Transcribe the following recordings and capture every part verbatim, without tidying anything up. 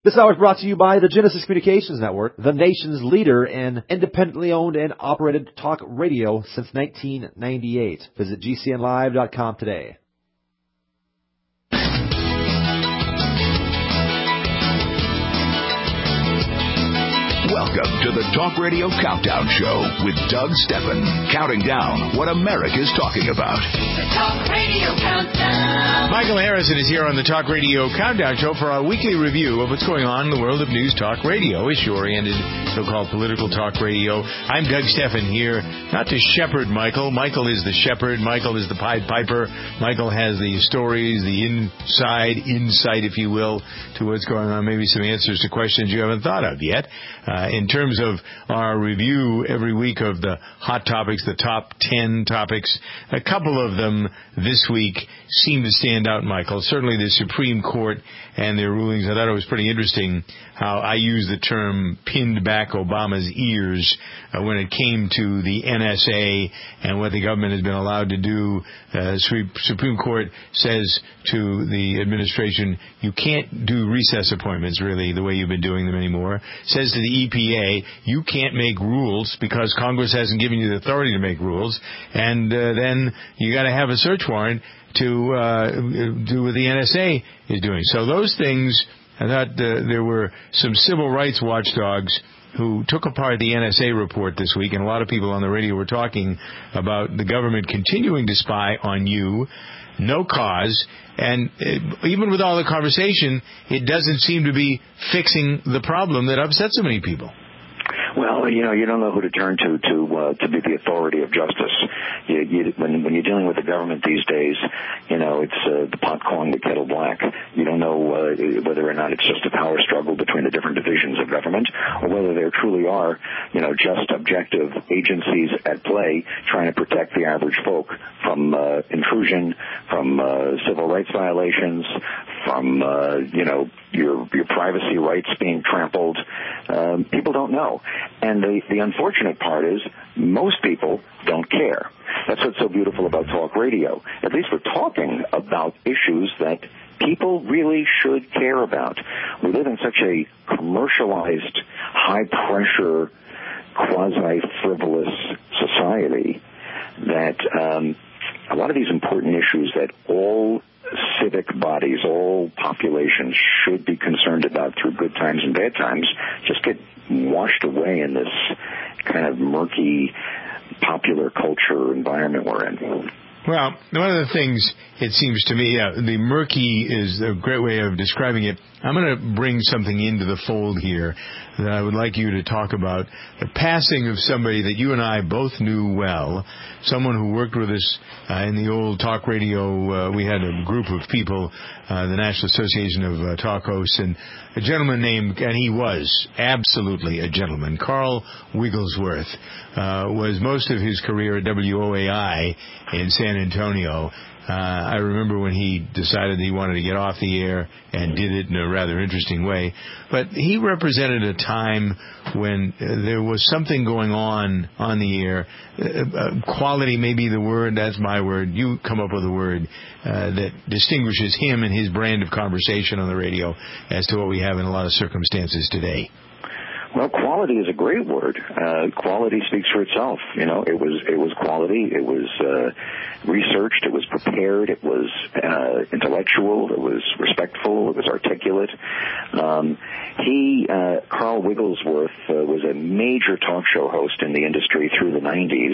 This hour is brought to you by the Genesis Communications Network, the nation's leader in independently owned and operated talk radio since nineteen ninety-eight. Visit G C N live dot com today. Welcome to the Talk Radio Countdown Show with Doug Steffen, counting down what America's talking about. The Talk Radio Countdown. Michael Harrison is here on the Talk Radio Countdown Show for our weekly review of what's going on in the world of news talk radio, issue-oriented so-called political talk radio. I'm Doug Steffen here, not to shepherd Michael. Michael is the shepherd. Michael is the Pied Piper. Michael has the stories, the inside insight, if you will, to what's going on, maybe some answers to questions you haven't thought of yet. Uh, in terms of our review every week of the hot topics, the top ten topics, a couple of them this week seem to stand out, Michael. Certainly the Supreme Court and their rulings. I thought it was pretty interesting how I used the term pinned back Obama's ears uh, when it came to the N S A and what the government has been allowed to do. Uh, Supreme Court says to the administration, you can't do recess appointments, really, the way you've been doing them anymore. Says to the E P A, you can't make rules because Congress hasn't given you the authority to make rules. And uh, then you got to have a search warrant to uh, do what the N S A is doing. So those things, I thought uh, there were some civil rights watchdogs who took apart the N S A report this week, and a lot of people on the radio were talking about the government continuing to spy on you, no cause, and uh, even with all the conversation, it doesn't seem to be fixing the problem that upset so many people. Well, you know, you don't know who to turn to to uh, to be the authority of justice. You, you, when, when you're dealing with the government these days, you know, it's uh, the pot calling the kettle black. You don't know uh, whether or not it's just a power struggle between the different divisions of government, or whether there truly are, you know, just objective agencies at play trying to protect the average folk from uh, intrusion, from uh, civil rights violations, from uh, you know your your privacy rights being trampled. Um, people don't know. And the, the unfortunate part is most people don't care. That's what's so beautiful about talk radio. At least we're talking about issues that people really should care about. We live in such a commercialized, high-pressure, quasi-frivolous society that um, a lot of these important issues that all civic bodies, all populations should be concerned about through good times and bad times just get washed away in this kind of murky popular culture environment we're in. Well, one of the things, it seems to me, uh, the murky is a great way of describing it. I'm going to bring something into the fold here that I would like you to talk about. The passing of somebody that you and I both knew well, someone who worked with us uh, in the old talk radio. Uh, we had a group of people, uh, the National Association of uh, Talk Hosts, and a gentleman named, and he was absolutely a gentleman, Carl Wigglesworth, uh, was most of his career at W O A I in San Antonio. Uh, I remember when he decided he wanted to get off the air and did it in a rather interesting way. But he represented a time when uh, there was something going on on the air. Uh, uh, quality may be the word. That's my word. You come up with a word uh, that distinguishes him and his brand of conversation on the radio as to what we have in a lot of circumstances today. Well, quality is a great word. Uh, quality speaks for itself. You know, it was it was quality. It was uh, researched. It was prepared. It was uh, intellectual. It was respectful. It was articulate. Um, he, uh, Carl Wigglesworth, uh, was a major talk show host in the industry through the nineties.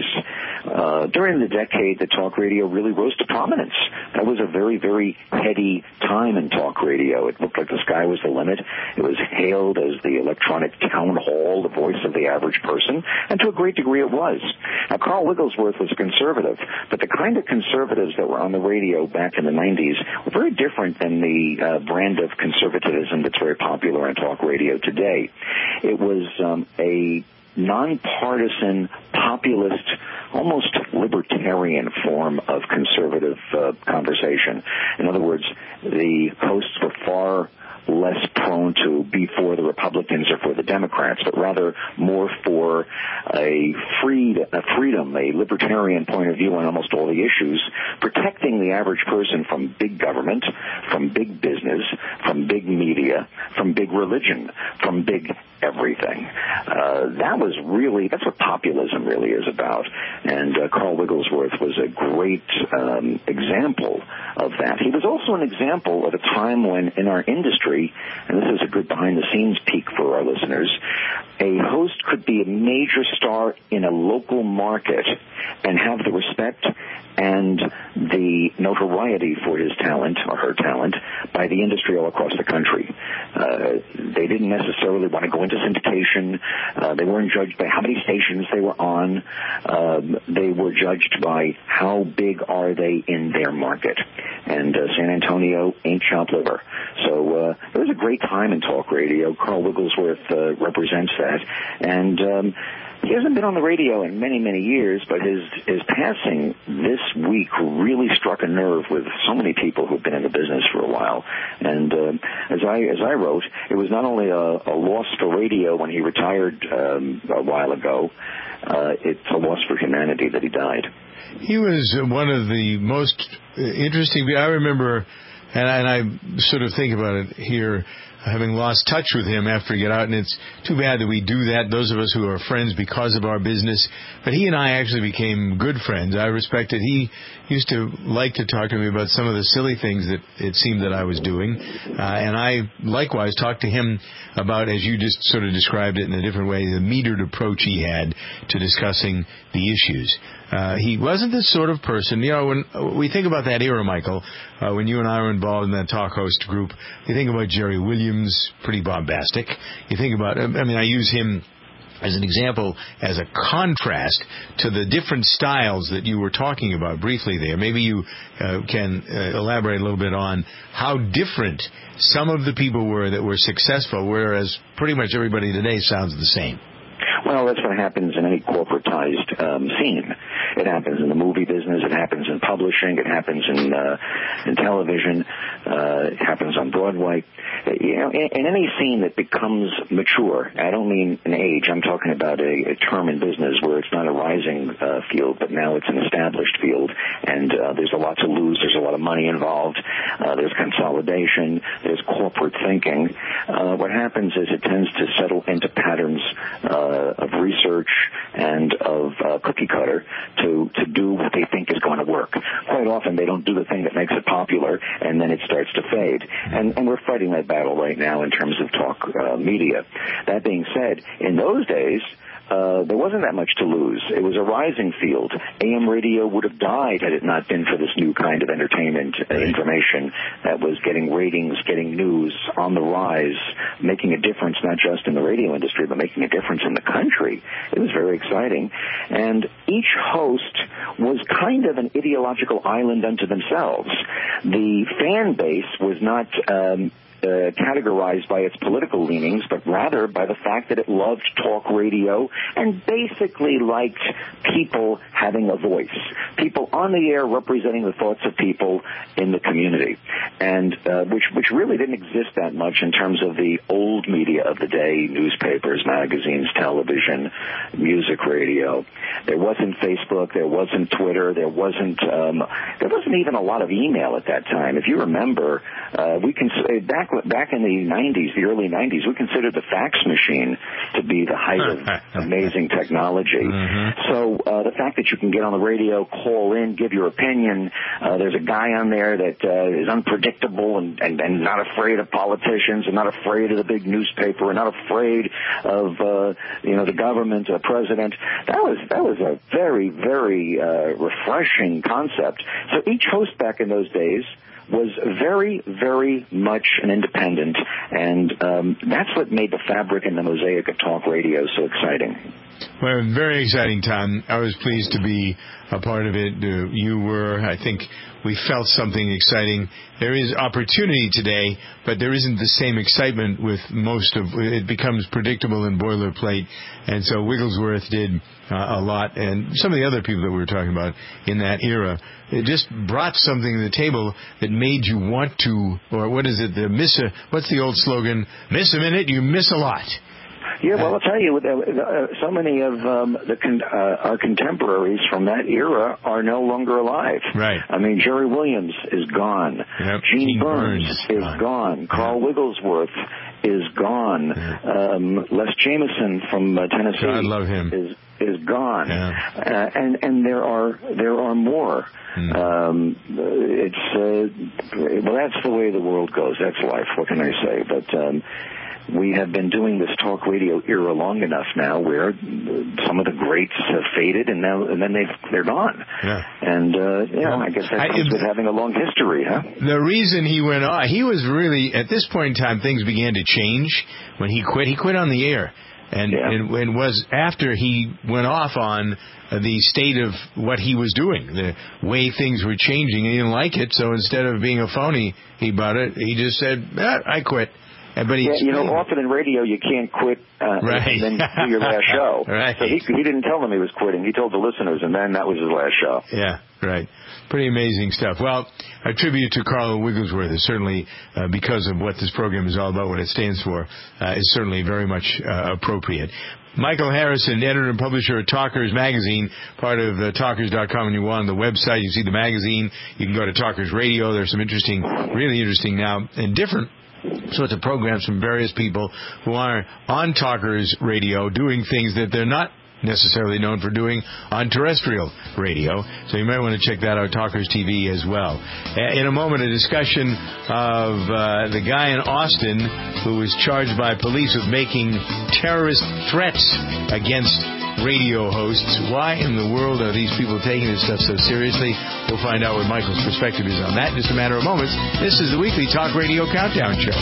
Uh, during the decade that talk radio really rose to prominence. That was a very, very heady time in talk radio. It looked like the sky was the limit. It was hailed as the electronic town hall, the voice of the average person, and to a great degree it was. Now, Carl Wigglesworth was a conservative, but the kind of conservatives that were on the radio back in the nineties were very different than the uh, brand of conservatism that's very popular on talk radio today. It was um, a nonpartisan, populist, almost libertarian form of conservative uh, conversation. In other words, the hosts were far less prone to be for the Republicans or for the Democrats, but rather more for a, freed, a freedom, a libertarian point of view on almost all the issues, protecting the average person from big government, from big business, from big media, from big religion, from big everything. Uh, that was really, that's what populism really is about. And uh, Carl Wigglesworth was a great um, example of that. He was also an example of a time when in our industry, and this is a good behind-the-scenes peek for our listeners, a host could be a major star in a local market and have the respect and the notoriety for his talent or her talent by the industry all across the country. Uh, they didn't necessarily want to go into syndication. Uh, they weren't judged by how many stations they were on. Um, they were judged by how big are they in their market. And uh, San Antonio ain't chopped liver. So uh, it was a great time in talk radio. Carl Wigglesworth uh, represents that. And um, he hasn't been on the radio in many, many years, but his his passing this week really struck a nerve with so many people who've been in the business for a while. And uh, as I as I wrote, it was not only a, a loss for radio when he retired um, a while ago, uh, it's a loss for humanity that he died. He was one of the most interesting. I remember, and I, and I sort of think about it here, having lost touch with him after he got out, and it's too bad that we do that, those of us who are friends because of our business. But he and I actually became good friends. I respected. He used to like to talk to me about some of the silly things that it seemed that I was doing. Uh, and I likewise talked to him about, as you just sort of described it in a different way, the metered approach he had to discussing the issues. Uh, he wasn't the sort of person, you know, when we think about that era, Michael, uh, when you and I were involved in that talk host group, you think about Jerry Williams, pretty bombastic. You think about, I mean, I use him as an example, as a contrast to the different styles that you were talking about briefly there. Maybe you uh, can uh, elaborate a little bit on how different some of the people were that were successful, whereas pretty much everybody today sounds the same. Well, that's what happens in any corporatized um, scene. It happens in the movie business. It happens in publishing. It happens in uh, in television. Uh, it happens on Broadway. You know, in, in any scene that becomes mature, I don't mean an age. I'm talking about a, a term in business where it's not a rising uh, field, but now it's an established field, and uh, there's a lot to lose. There's a lot of money involved. Uh, there's consolidation. There's corporate thinking. Uh, what happens is it tends to settle into patterns uh, of research and of uh, cookie cutter to, to do what they think is going to work. Quite often they don't do the thing that makes it popular, and then it starts to fade. And, and we're fighting that battle right now in terms of talk uh, media. That being said, in those days, Uh, there wasn't that much to lose. It was a rising field. A M radio would have died had it not been for this new kind of entertainment uh, information that was getting ratings, getting news on the rise, making a difference not just in the radio industry, but making a difference in the country. It was very exciting. And each host was kind of an ideological island unto themselves. The fan base was not Um, Uh, categorized by its political leanings, but rather by the fact that it loved talk radio and basically liked people having a voice, people on the air representing the thoughts of people in the community, and uh, which which really didn't exist that much in terms of the old media of the day: newspapers, magazines, television, music, radio. There wasn't Facebook, there wasn't Twitter, there wasn't um, there wasn't even a lot of email at that time. If you remember, uh, we can say back. Back in the nineties, the early nineties, we considered the fax machine to be the height of amazing technology. Mm-hmm. So uh, the fact that you can get on the radio, call in, give your opinion, uh, there's a guy on there that uh, is unpredictable and, and, and not afraid of politicians and not afraid of the big newspaper and not afraid of uh, you know the government, the president. That was that was a very, very uh, refreshing concept. So each host back in those days was very, very much an independent, and um, that's what made the fabric and the mosaic of talk radio so exciting. Well, very exciting time. I was pleased to be a part of it. Uh, you were. I think we felt something exciting. There is opportunity today, but there isn't the same excitement with most of it. Becomes predictable and boilerplate. And so Wigglesworth did uh, a lot, and some of the other people that we were talking about in that era, it just brought something to the table that made you want to, or what is it, the miss a, what's the old slogan? Miss a minute, you miss a lot. Yeah, well, I'll tell you, uh, so many of um, the con- uh, our contemporaries from that era are no longer alive. Right. I mean, Jerry Williams is gone. Yep. Gene, Gene Burns, Burns is gone. gone. Carl Yeah. Wigglesworth is gone. Yeah. Um, Les Jameson from uh, Tennessee God love him. is is gone. Yeah. Uh, and and there are there are more. Mm. Um, it's uh, well, that's the way the world goes. That's life. What can I say? But. Um, We have been doing this talk radio era long enough now where some of the greats have faded and now and then they've, they're gone. Yeah. And, uh, yeah, well, I guess that comes with having a long history, huh? The reason he went on, he was really, at this point in time, things began to change when he quit. He quit on the air. And, yeah. and, and was after he went off on the state of what he was doing, the way things were changing. He didn't like it, so instead of being a phony about it, he just said, ah, I quit. But he yeah, you know, often in radio you can't quit uh, right. and then do your last show. Right. So he he didn't tell them he was quitting. He told the listeners, and then that was his last show. Yeah, right. Pretty amazing stuff. Well, a tribute to Carl Wigglesworth is certainly, uh, because of what this program is all about, what it stands for, uh, is certainly very much uh, appropriate. Michael Harrison, editor and publisher of Talkers Magazine, part of uh, Talkers dot com. When you go on the website, you see the magazine. You can go to Talkers Radio. There's some interesting, really interesting now and different sorts of programs from various people who are on Talkers Radio doing things that they're not necessarily known for doing on terrestrial radio. So you might want to check that out, Talkers T V as well. In a moment, a discussion of uh, the guy in Austin who was charged by police with making terrorist threats against radio hosts. Why in the world are these people taking this stuff so seriously? We'll find out what Michael's perspective is on that in just a matter of moments. This is the weekly Talk Radio Countdown Show.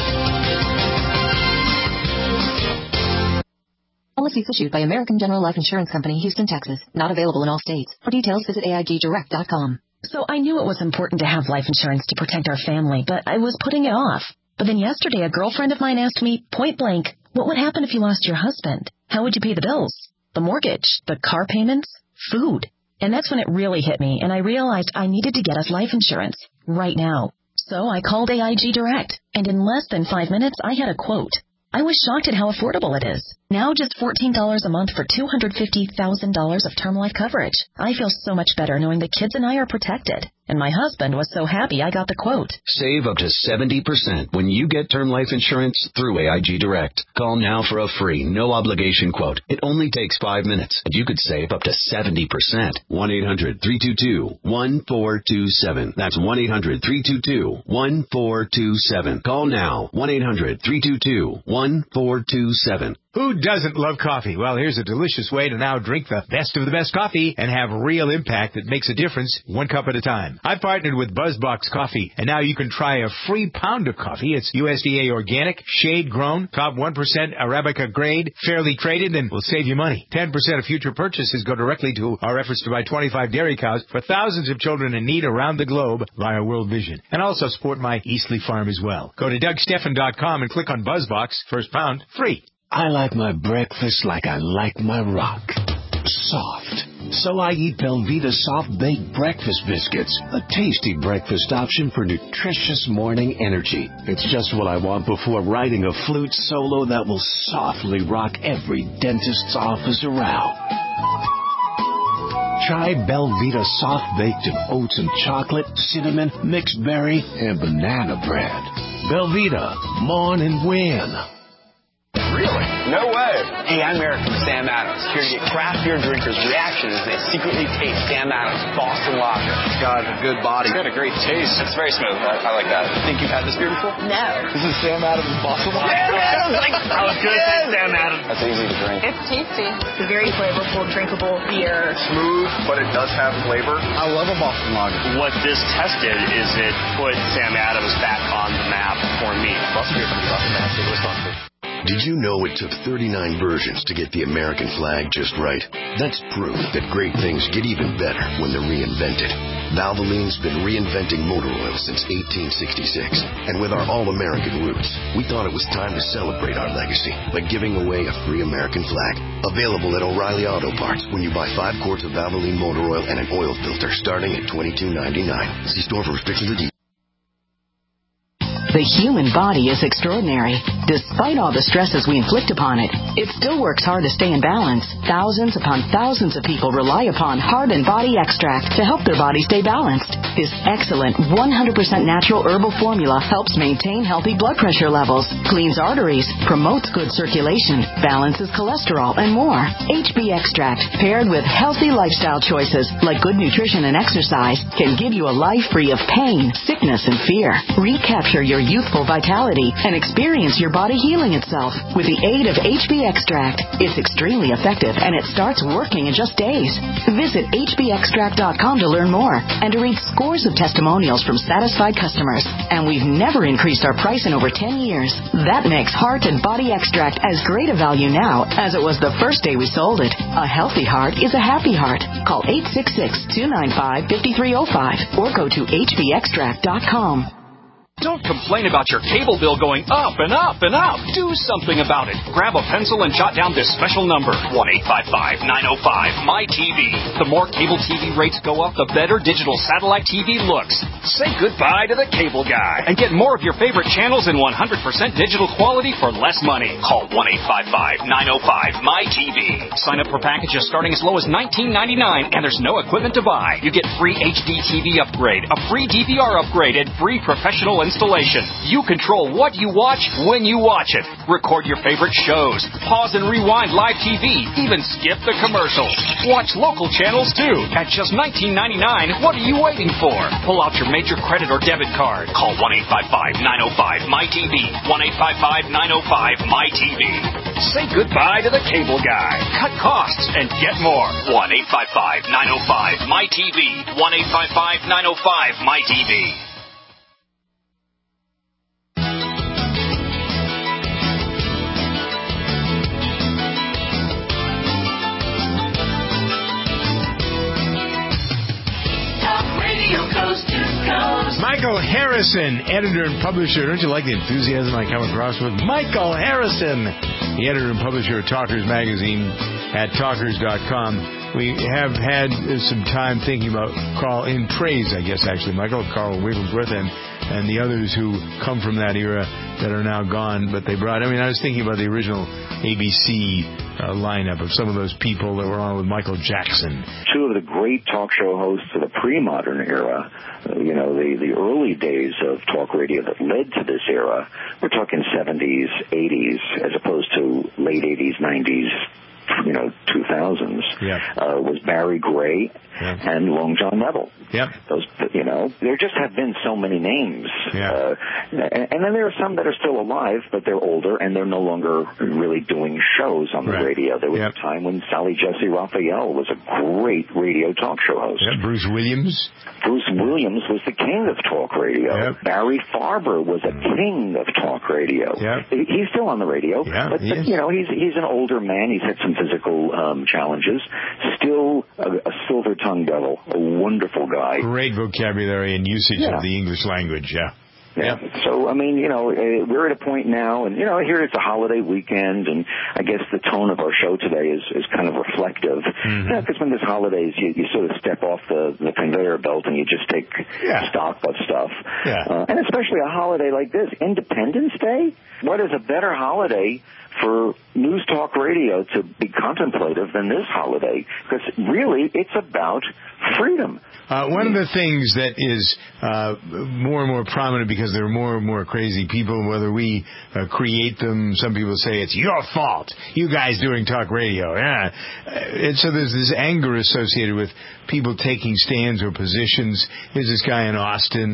Policies issued by American General Life Insurance Company, Houston, Texas. Not available in all states. For details, visit A I G direct dot com. So I knew it was important to have life insurance to protect our family, but I was putting it off. But then yesterday, a girlfriend of mine asked me, point blank, what would happen if you lost your husband? How would you pay the bills? The mortgage, the car payments, food. And that's when it really hit me, and I realized I needed to get us life insurance right now. So I called A I G Direct, and in less than five minutes, I had a quote. I was shocked at how affordable it is. Now just fourteen dollars a month for two hundred fifty thousand dollars of term life coverage. I feel so much better knowing the kids and I are protected. And my husband was so happy I got the quote. Save up to seventy percent when you get term life insurance through A I G Direct. Call now for a free, no-obligation quote. It only takes five minutes, and you could save up to seventy percent. one eight hundred three two two one four two seven. That's one eight hundred three two two one four two seven. Call now. one eight hundred three two two one four two seven. Who doesn't love coffee? Well, here's a delicious way to now drink the best of the best coffee and have real impact that makes a difference one cup at a time. I've partnered with BuzzBox Coffee, and now you can try a free pound of coffee. It's U S D A organic, shade-grown, top one percent Arabica grade, fairly traded, and will save you money. ten percent of future purchases go directly to our efforts to buy twenty-five dairy cows for thousands of children in need around the globe via World Vision. And also support my Eastleigh farm as well. Go to Doug Stephan dot com and click on BuzzBox. First pound, free. I like my breakfast like I like my rock. Soft. So I eat Belvita Soft Baked Breakfast Biscuits, a tasty breakfast option for nutritious morning energy. It's just what I want before writing a flute solo that will softly rock every dentist's office around. Try Belvita Soft Baked in oats and chocolate, cinnamon, mixed berry, and banana bread. Belvita, morn and win. Really? No way. Hey, I'm Eric from Sam Adams, here to get craft beer drinkers' reactions as they secretly taste Sam Adams Boston Lager. It's got a good body. It's got a great taste. It's very smooth. I, I like that. Think you've had this beer before? No. This is Sam Adams Boston Lager. Sam Adams! Like, I was going to say Sam Adams. That's easy to drink. It's tasty. It's a very flavorful, drinkable beer. Smooth, but it does have flavor. I love a Boston Lager. What this tested is it put Sam Adams back on the map for me. Boston beer from Boston, Mass. Wisconsin. Did you know it took thirty-nine versions to get the American flag just right? That's proof that great things get even better when they're reinvented. Valvoline's been reinventing motor oil since eighteen sixty-six. And with our all-American roots, we thought it was time to celebrate our legacy by giving away a free American flag. Available at O'Reilly Auto Parts when you buy five quarts of Valvoline motor oil and an oil filter starting at twenty-two ninety-nine. See store for restrictions and details. The human body is extraordinary. Despite all the stresses we inflict upon it, it still works hard to stay in balance. Thousands upon thousands of people rely upon Heart and Body Extract to help their body stay balanced. This excellent one hundred percent natural herbal formula helps maintain healthy blood pressure levels, cleans arteries, promotes good circulation, balances cholesterol, and more. H B Extract, paired with healthy lifestyle choices like good nutrition and exercise, can give you a life free of pain, sickness, and fear. Recapture your youthful vitality and experience your body healing itself with the aid of H B Extract. It's extremely effective and it starts working in just days. Visit H B extract dot com to learn more and to read scores of testimonials from satisfied customers. And we've never increased our price in over ten years. That makes Heart and Body Extract as great a value now as it was the first day we sold it. A healthy heart is a happy heart. Call eight six six, two nine five, five three zero five or go to H B extract dot com. Don't complain about your cable bill going up and up and up. Do something about it. Grab a pencil and jot down this special number, one eight five five, nine oh five, M Y T V. The more cable T V rates go up, the better digital satellite T V looks. Say goodbye to the cable guy and get more of your favorite channels in one hundred percent digital quality for less money. Call one eight five five, nine oh five, M Y T V. Sign up for packages starting as low as nineteen ninety-nine, and there's no equipment to buy. You get free H D T V upgrade, a free D V R upgrade, and free professional installation. You control what you watch when you watch it. Record your favorite shows. Pause and rewind live T V. Even skip the commercials. Watch local channels too. At just nineteen ninety-nine, what are you waiting for? Pull out your major credit or debit card. Call one eight five five, nine oh five, M Y T V. one eight five five, nine oh five, M Y T V. Say goodbye to the cable guy. Cut costs and get more. one eight five five, nine oh five, M Y T V. one eight five five, nine oh five, M Y T V. Michael Harrison, editor and publisher. Don't you like the enthusiasm I come across with? Michael Harrison, the editor and publisher of Talkers Magazine at talkers dot com. We have had some time thinking about Carl, in praise, I guess, actually, Michael, Carl Wigglesworth, and, and the others who come from that era that are now gone, but they brought, I mean, I was thinking about the original A B C uh, lineup of some of those people that were on with Michael Jackson. Two of the great talk show hosts of the pre-modern era, uh, you know, the, the early days of talk radio that led to this era, we're talking seventies, eighties, as opposed to late eighties, nineties, you know, two thousands, yeah. uh, was Barry Gray yeah. and Long John Neville. Yep. Those, you know, there just have been so many names. Yeah. Uh, and, and then there are some that are still alive, but they're older and they're no longer really doing shows on the right. radio. There was yep. a time when Sally Jesse Raphael was a great radio talk show host. Yeah, Bruce Williams. Bruce Williams was the king of talk radio. Yep. Barry Farber was a king of talk radio. Yep. He's still on the radio, yeah, but, but is. you know, he's he's an older man. He's had some physical um, challenges. Still a, a silver-tongued devil, a wonderful guy. Great vocabulary and usage yeah. of the English language, yeah. Yeah. So, I mean, you know, uh, we're at a point now, and, you know, here it's a holiday weekend, and I guess the tone of our show today is, is kind of reflective. Mm-hmm. Yeah, because when there's holidays, you, you sort of step off the, the conveyor belt and you just take yeah. stock of stuff. Yeah. Uh, and especially a holiday like this, Independence Day? What is a better holiday for news talk radio to be contemplative than this holiday? Because really, it's about freedom. Uh, one of the things that is uh, more and more prominent because there are more and more crazy people, whether we uh, create them, some people say it's your fault, you guys doing talk radio. Yeah. And so there's this anger associated with people taking stands or positions. There's this guy in Austin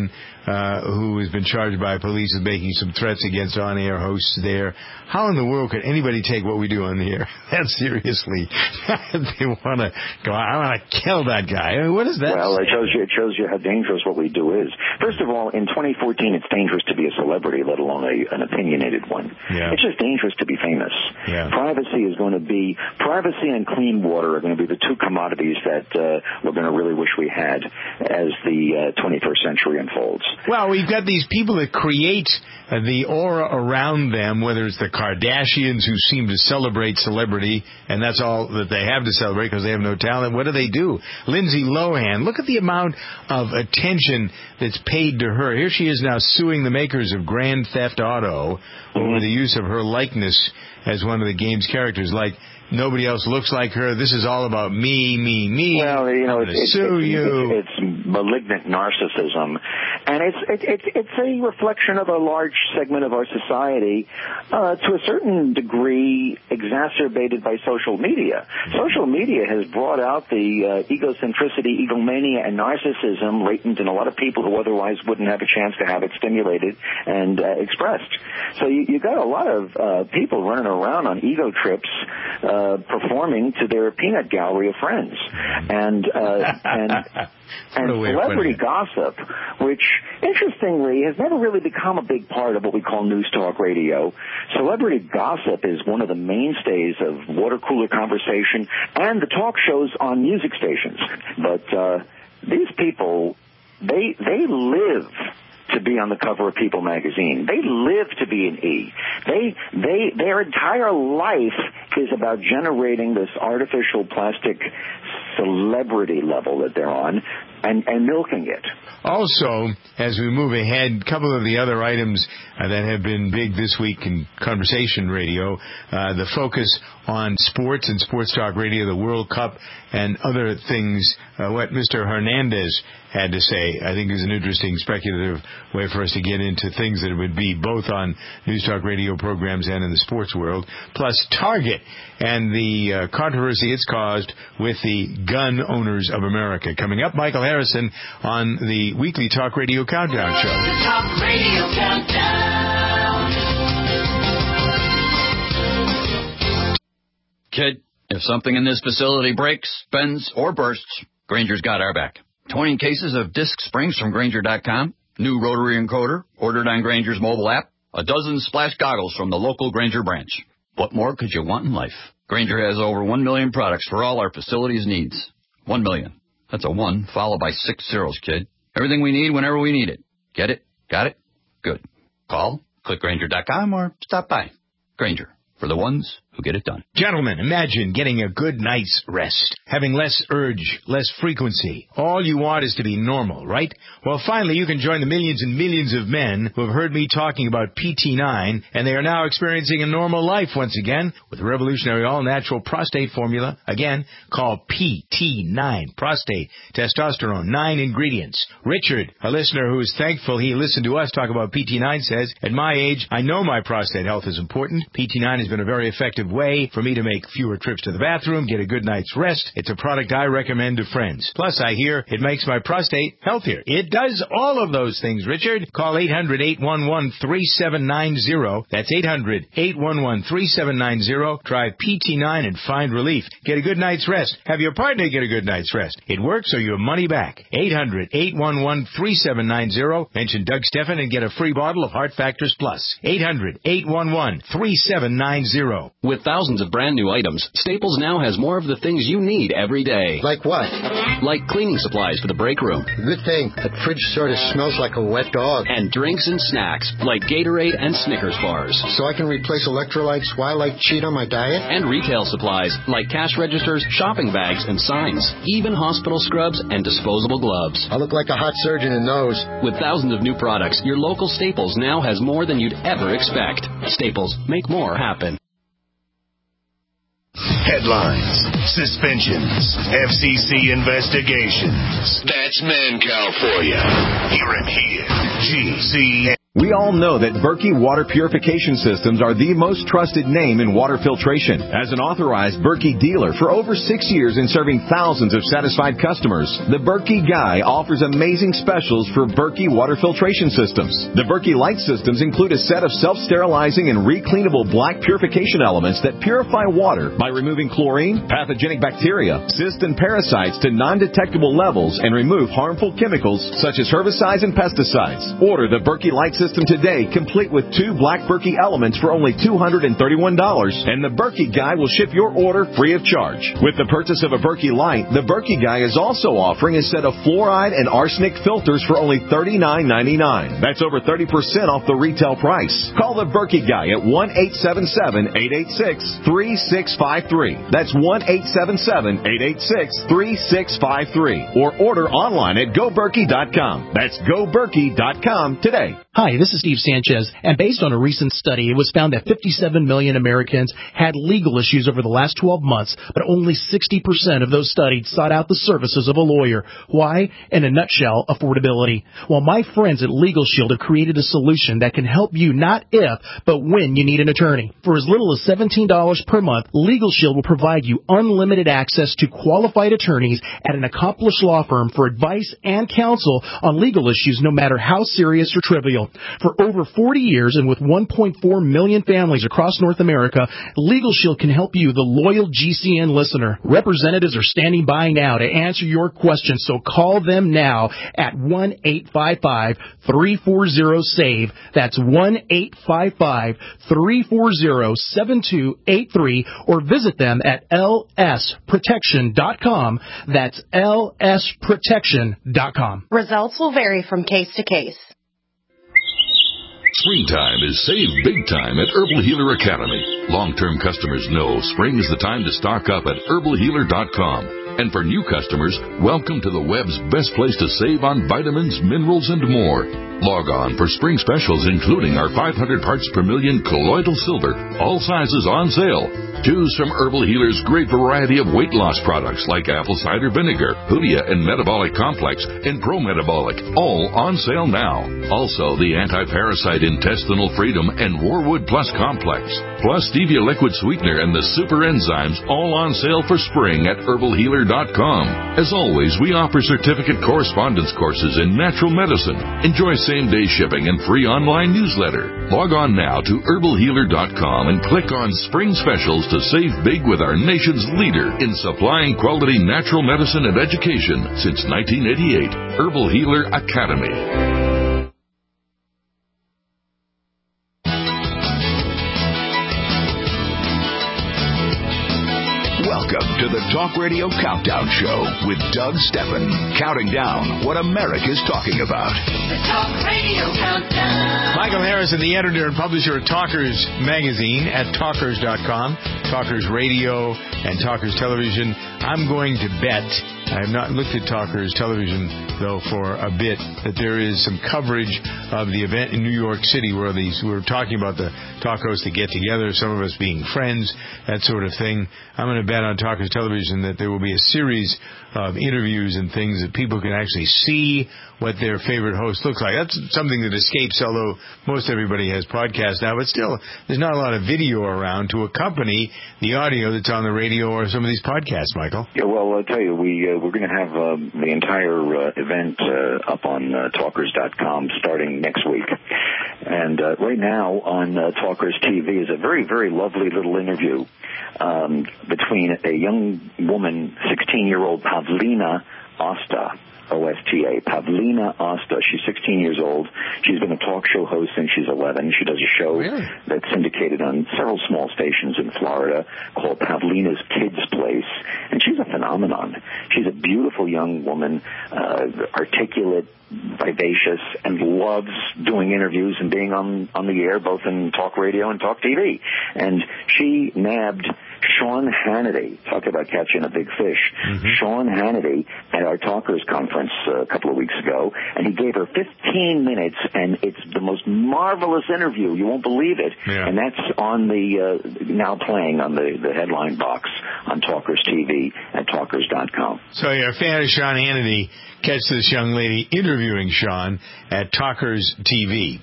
uh, who has been charged by police with making some threats against on-air hosts there. How in the world could anybody take what we do on the air that seriously? They want to go, I want to kill that guy. I mean, what is that? Well, it shows you, it shows you how dangerous what we do is. First of all, in twenty fourteen, it's dangerous to be a celebrity, let alone a, an opinionated one. Yeah. It's just dangerous to be famous. Yeah. Privacy is going to be, privacy and clean water are going to be the two commodities that uh, we're going to really wish we had as the uh, twenty-first century unfolds. Well, we've got these people that create uh, the aura around them, whether it's the Kardashians who seem to celebrate celebrity, and that's all that they have to celebrate because they have no talent. What do they do? Lindsay Lohan, look at the amount of attention that's paid to her. Here she is now suing the makers of Grand Theft Auto over the use of her likeness as one of the game's characters. Like, nobody else looks like her. This is all about me, me, me. Well, you know, I'm it's, sue it's, you. It's, it's malignant narcissism, and it's it, it, it's a reflection of a large segment of our society, uh, to a certain degree, exacerbated by social media. Social media has brought out the uh, egocentricity, egomania, and narcissism latent in a lot of people who otherwise wouldn't have a chance to have it stimulated and uh, expressed. So you, you got a lot of uh, people running around on ego trips. Uh, Uh, performing to their peanut gallery of friends, and uh, and and celebrity gossip, which interestingly has never really become a big part of what we call news talk radio. Celebrity gossip is one of the mainstays of water cooler conversation and the talk shows on music stations. But uh, these people, they they live to be on the cover of People magazine. They live to be an E. They, they, their entire life is about generating this artificial plastic celebrity level that they're on and, and milking it. Also, as we move ahead, a couple of the other items uh, that have been big this week in conversation radio, uh, the focus on sports and sports talk radio, the World Cup, and other things, uh, what Mister Hernandez had to say, I think is an interesting speculative way for us to get into things that would be both on news talk radio programs and in the sports world, plus Target and the uh, controversy it's caused with the gun owners of America. Coming up, Michael Harrison on the weekly Talk Radio Countdown Show. The Talk Radio Countdown. Kid, if something in this facility breaks, bends, or bursts, Granger's got our back. twenty cases of disc springs from Granger dot com, new rotary encoder ordered on Granger's mobile app, a dozen splash goggles from the local Granger branch. What more could you want in life? Granger has over one million products for all our facilities' needs. One million. That's a one followed by six zeros, kid. Everything we need whenever we need it. Get it? Got it? Good. Call, click Granger dot com, or stop by. Granger, for the ones who get it done. Gentlemen, imagine getting a good night's rest, having less urge, less frequency. All you want is to be normal, right? Well, finally, you can join the millions and millions of men who have heard me talking about P T nine, and they are now experiencing a normal life once again with a revolutionary all-natural prostate formula. Again, called P T nine. Prostate, testosterone, nine ingredients. Richard, a listener who is thankful he listened to us talk about P T nine, says, at my age, I know my prostate health is important. P T nine has been a very effective way for me to make fewer trips to the bathroom, get a good night's rest. It's a product I recommend to friends. Plus, I hear it makes my prostate healthier. It does all of those things, Richard. Call eight hundred, eight one one, three seven nine zero. That's eight hundred, eight one one, three seven nine zero. Try P T nine and find relief. Get a good night's rest. Have your partner get a good night's rest. It works, so you have money back. eight hundred, eight one one, three seven nine zero. Mention Doug Steffen and get a free bottle of Heart Factors Plus. eight hundred, eight one one, three seven nine zero. With thousands of brand new items, Staples now has more of the things you need every day. Like what? Like cleaning supplies for the break room. Good thing. That fridge sort of smells like a wet dog. And drinks and snacks, like Gatorade and Snickers bars. So I can replace electrolytes while I cheat on my diet? And retail supplies, like cash registers, shopping bags, and signs. Even hospital scrubs and disposable gloves. I look like a hot surgeon in those. With thousands of new products, your local Staples now has more than you'd ever expect. Staples, make more happen. Headlines, suspensions, F C C investigations. That's Mancow for you. Hear him here. G C. We all know that Berkey Water Purification Systems are the most trusted name in water filtration. As an authorized Berkey dealer for over six years and serving thousands of satisfied customers, the Berkey Guy offers amazing specials for Berkey Water Filtration Systems. The Berkey Light Systems include a set of self-sterilizing and recleanable black purification elements that purify water by removing chlorine, pathogenic bacteria, cysts, and parasites to non-detectable levels and remove harmful chemicals such as herbicides and pesticides. Order the Berkey Light System today, complete with two black Berkey elements for only two hundred thirty-one dollars, and the Berkey Guy will ship your order free of charge. With the purchase of a Berkey Light, the Berkey Guy is also offering a set of fluoride and arsenic filters for only thirty-nine ninety-nine. That's over thirty percent off the retail price. Call the Berkey Guy at one eight seven seven, eight eight six, three six five three. That's one eight seven seven, eight eight six, three six five three. Or order online at go berkey dot com. That's go berkey dot com today. Hi, this is Steve Sanchez, and based on a recent study, it was found that fifty-seven million Americans had legal issues over the last twelve months, but only sixty percent of those studied sought out the services of a lawyer. Why? In a nutshell, affordability. Well, my friends at Legal Shield have created a solution that can help you not if, but when you need an attorney. For as little as seventeen dollars per month, Legal Shield will provide you unlimited access to qualified attorneys at an accomplished law firm for advice and counsel on legal issues, no matter how serious or trivial. For over forty years and with one point four million families across North America, Legal Shield can help you, the loyal G C N listener. Representatives are standing by now to answer your questions, so call them now at one eight five five, three four zero, SAVE. That's one eight five five, three four zero, seven two eight three, or visit them at L S protection dot com. That's L S protection dot com. Results will vary from case to case. Springtime is save big time at Herbal Healer Academy. Long-term customers know spring is the time to stock up at herbal healer dot com. And for new customers, welcome to the web's best place to save on vitamins, minerals, and more. Log on for spring specials, including our five hundred parts per million colloidal silver, all sizes on sale. Choose from Herbal Healer's great variety of weight loss products like apple cider vinegar, Hoodia and Metabolic Complex, and Pro Metabolic, all on sale now. Also, the anti-parasite Intestinal Freedom and Warwood Plus Complex, plus Stevia Liquid Sweetener and the Super Enzymes, all on sale for spring at herbal healer dot com. As always, we offer certificate correspondence courses in natural medicine. Enjoy same-day shipping and free online newsletter. Log on now to herbal healer dot com and click on Spring Specials to save big with our nation's leader in supplying quality natural medicine and education since nineteen eighty-eight. Herbal Healer Academy. Welcome to the Talk Radio Countdown Show with Doug Steffen, counting down what America's talking about. The Talk Radio Countdown. Michael Harrison, the editor and publisher of Talkers Magazine at talkers dot com, Talkers Radio and Talkers Television. I'm going to bet, I have not looked at Talkers Television, though, for a bit, that there is some coverage of the event in New York City where these, we were talking about the talk hosts that get together, some of us being friends, that sort of thing. I'm going to bet on Talkers Television that there will be a series of interviews and things that people can actually see what their favorite host looks like. That's something that escapes, although most everybody has podcasts now, but still, there's not a lot of video around to accompany the audio that's on the radio or some of these podcasts, Michael. Yeah, well, I'll tell you, we, uh, we're going to have uh, the entire uh, event uh, up on uh, talkers dot com starting next week. And uh, right now on uh, Talkers T V is a very, very lovely little interview um, between a young woman, sixteen-year-old Pavlina Osta, O S T A, Pavlina Osta. She's sixteen years old. She's been a talk show host since she's eleven. She does a show really? that's syndicated on several small stations in Florida called Pavlina's Kids Place. And she's a phenomenon. She's a beautiful young woman, uh, articulate, vivacious, and loves doing interviews and being on, on the air, both in talk radio and talk T V. And she nabbed Sean Hannity, talk about catching a big fish, mm-hmm. Sean Hannity at our Talkers Conference uh, a couple of weeks ago, and he gave her fifteen minutes, and it's the most marvelous interview. You won't believe it. Yeah. And that's on the, uh, now playing on the, the headline box on Talkers T V at talkers dot com. So you're a fan of Sean Hannity. Catch this young lady interviewing Sean at Talkers T V.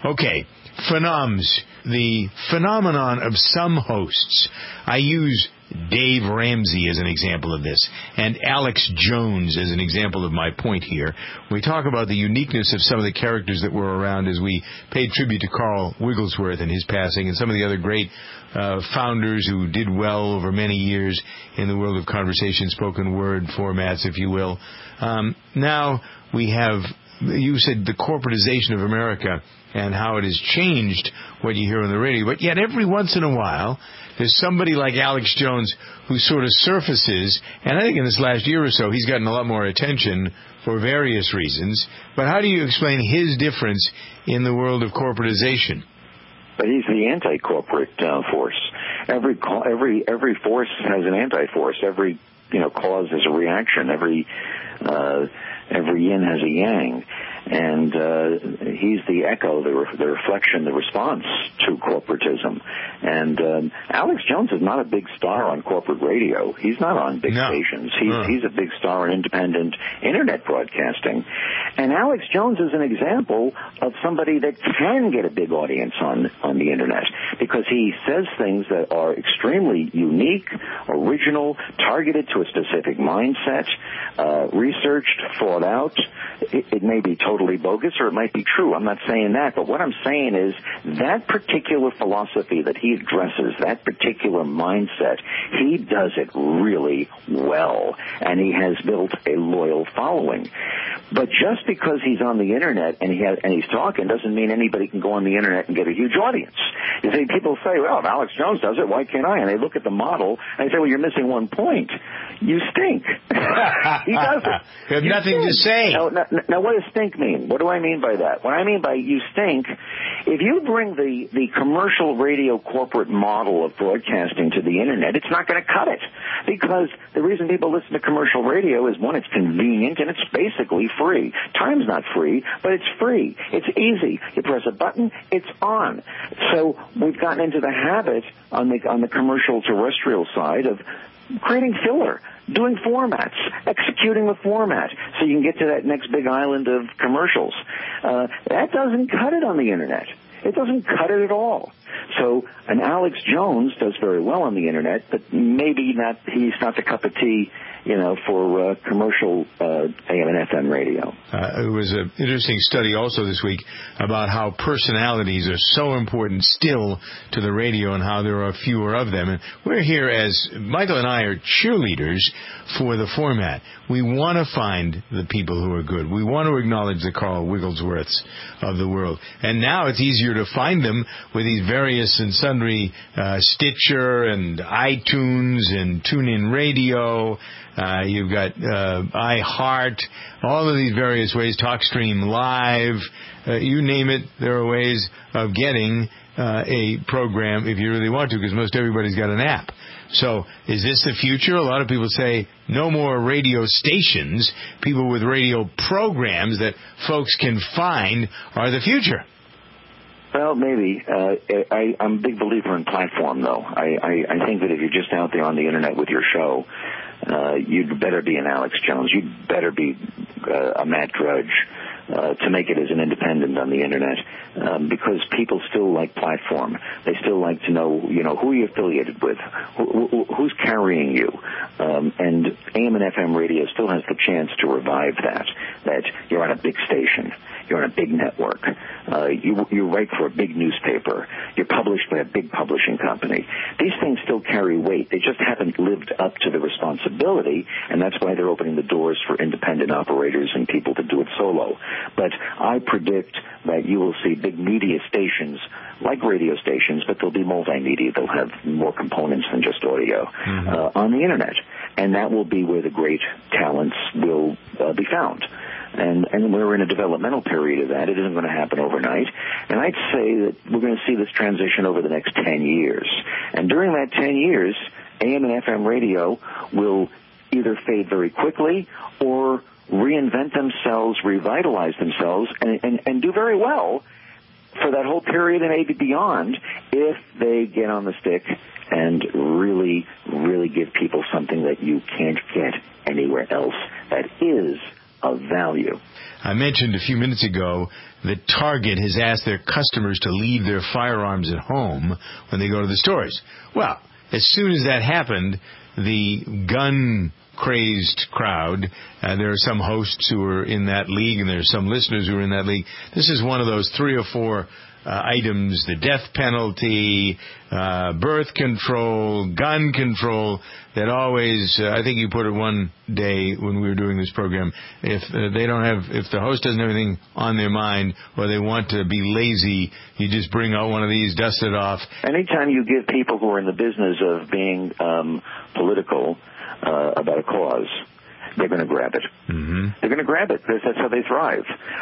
Okay, phenoms. The phenomenon of some hosts. I use Dave Ramsey as an example of this, and Alex Jones as an example of my point here. We talk about the uniqueness of some of the characters that were around as we paid tribute to Carl Wigglesworth and his passing, and some of the other great uh, founders who did well over many years in the world of conversation, spoken word formats, if you will. Um, now we have, you said, the corporatization of America and how it has changed what you hear on the radio. But yet every once in a while, there's somebody like Alex Jones who sort of surfaces, and I think in this last year or so, he's gotten a lot more attention for various reasons. But how do you explain his difference in the world of corporatization? But he's the anti-corporate uh, force. Every every every force has an anti-force. Every you know cause has a reaction. Every uh, every yin has a yang. And uh, he's the echo, the, re- the reflection, the response to corporatism. And um, Alex Jones is not a big star on corporate radio. He's not on big no. stations. He's, uh. he's a big star in independent Internet broadcasting. And Alex Jones is an example of somebody that can get a big audience on, on the Internet because he says things that are extremely unique, original, targeted to a specific mindset, uh, researched, thought out. It, it may be totally bogus or it might be true. I'm not saying that. But what I'm saying is that particular philosophy that he addresses, that particular mindset, he does it really well. And he has built a loyal following. But just because he's on the Internet and, he has, and he's talking doesn't mean anybody can go on the Internet and get a huge audience. You see, people say, well, if Alex Jones does it, why can't I? And they look at the model and they say, well, you're missing one point. You stink. He does it. You have you nothing stink. to say. Now, now, now, what does stink mean? What do I mean by that? What I mean by you stink, if you bring the, the commercial radio corporate model of broadcasting to the Internet, it's not going to cut it. Because the reason people listen to commercial radio is, one, it's convenient and it's basically free. Time's not free, but it's free. It's easy. You press a button, it's on. So we've gotten into the habit on the on the commercial terrestrial side of creating filler, doing formats, executing the format so you can get to that next big island of commercials. Uh, that doesn't cut it on the Internet. It doesn't cut it at all. So an Alex Jones does very well on the Internet, but maybe not. He's not the cup of tea, you know, for uh, commercial uh, A M and F M radio. Uh, it was an interesting study also this week about how personalities are so important still to the radio and how there are fewer of them. And we're here as Michael and I are cheerleaders for the format. We want to find the people who are good. We want to acknowledge the Carl Wigglesworths of the world. And now it's easier to find them with these various and sundry uh, Stitcher and iTunes and TuneIn Radio. Uh, you've got uh, iHeart, all of these various ways, TalkStream Live, uh, you name it, there are ways of getting uh, a program if you really want to, because most everybody's got an app. So is this the future? A lot of people say no more radio stations. People with radio programs that folks can find are the future. Well, maybe. Uh, I, I'm a big believer in platform, though. I, I, I think that if you're just out there on the Internet with your show, uh, you'd better be an Alex Jones. You'd better be uh, a Matt Drudge uh, to make it as an independent on the Internet, um, because people still like platform. They still like to know, you know, who you're affiliated with, who, who, who's carrying you. Um, and A M and F M radio still has the chance to revive that, that you're on a big station. You're on a big network. Uh, you, you write for a big newspaper. You're published by a big publishing company. These things still carry weight. They just haven't lived up to the responsibility, and that's why they're opening the doors for independent operators and people to do it solo. But I predict that you will see big media stations like radio stations, but they'll be multimedia. They'll have more components than just audio mm-hmm. uh, on the Internet. And that will be where the great talents will uh, be found. And, and we're in a developmental period of that. It isn't going to happen overnight. And I'd say that we're going to see this transition over the next ten years. And during that ten years, A M and F M radio will either fade very quickly or reinvent themselves, revitalize themselves, and, and, and do very well for that whole period and maybe beyond if they get on the stick and really, really give people something that you can't get anywhere else that is of value. I mentioned a few minutes ago that Target has asked their customers to leave their firearms at home when they go to the stores. Well, as soon as that happened, the gun-crazed crowd, uh, there are some hosts who are in that league, and there are some listeners who are in that league. This is one of those three or four uh, items, the death penalty, uh, birth control, gun control, that always, uh, I think you put it one day when we were doing this program, if uh, they don't have, if the host doesn't have anything on their mind or they want to be lazy, you just bring out one of these, dust it off. Anytime you give people who are in the business of being um, political uh, about a cause, they're going to grab it. Mm-hmm. They're going to grab it. That's, that's how they thrive.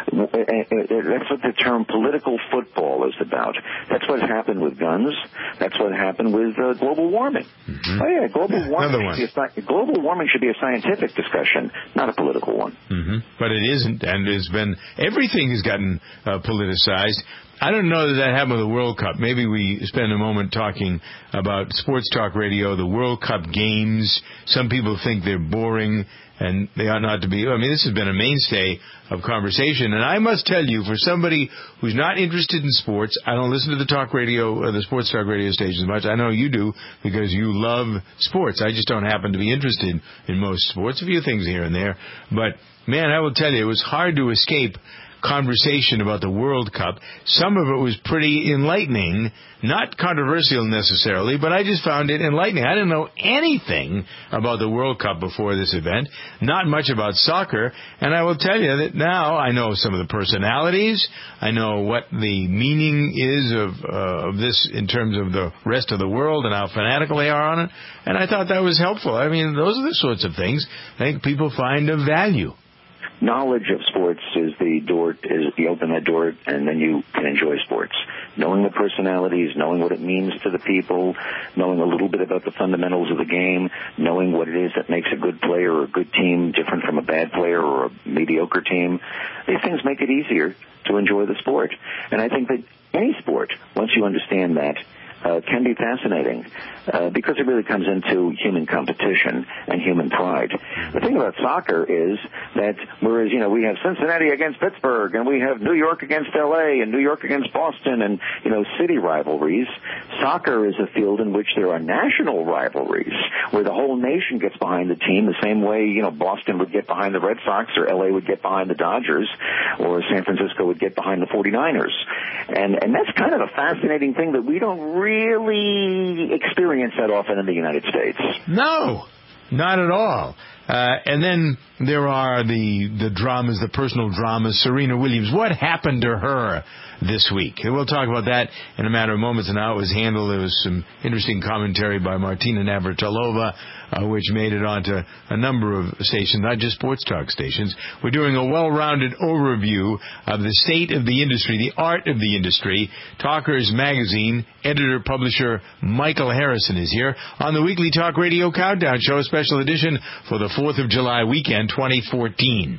That's what the term political football is about. That's what happened with guns. That's what happened with uh, global warming. Mm-hmm. Oh, yeah, global warming, one. should be a, global warming should be a scientific discussion, not a political one. Mm-hmm. But it isn't, and it's been, everything has gotten uh, politicized. I don't know that that happened with the World Cup. Maybe we spend a moment talking about Sports Talk Radio, the World Cup games. Some people think they're boring, and they ought not to be. I mean, this has been a mainstay of conversation. And I must tell you, for somebody who's not interested in sports, I don't listen to the talk radio, uh, the Sports Talk Radio stations much. I know you do because you love sports. I just don't happen to be interested in most sports, a few things here and there. But, man, I will tell you, it was hard to escape conversation about the World Cup. Some of it was pretty enlightening, not controversial necessarily, but I just found it enlightening. I didn't know anything about the World Cup before this event, not much about soccer, and I will tell you that now I know some of the personalities, I know what the meaning is of, uh, of this in terms of the rest of the world and how fanatical they are on it, and I thought that was helpful. I mean, those are the sorts of things I think people find of value. Knowledge of sports is the door, is you open that door, and then you can enjoy sports. Knowing the personalities, knowing what it means to the people, knowing a little bit about the fundamentals of the game, knowing what it is that makes a good player or a good team different from a bad player or a mediocre team, these things make it easier to enjoy the sport. And I think that any sport, once you understand that, Uh, can be fascinating uh, because it really comes into human competition and human pride. The thing about soccer is that whereas, you know, we have Cincinnati against Pittsburgh and we have New York against L A and New York against Boston and, you know, city rivalries, soccer is a field in which there are national rivalries where the whole nation gets behind the team the same way, you know, Boston would get behind the Red Sox or L A would get behind the Dodgers or San Francisco would get behind the forty-niners. And, and that's kind of a fascinating thing that we don't really really experience that often in the United States. No, not at all. Uh, and then there are the the dramas, the personal dramas. Serena Williams, what happened to her this week? And we'll talk about that in a matter of moments and how it was handled. There was some interesting commentary by Martina Navratilova, uh, which made it onto a number of stations, not just sports talk stations. We're doing a well-rounded overview of the state of the industry, the art of the industry. Talkers Magazine editor-publisher Michael Harrison is here on the weekly Talk Radio Countdown Show, special edition for the fourth of July weekend twenty fourteen.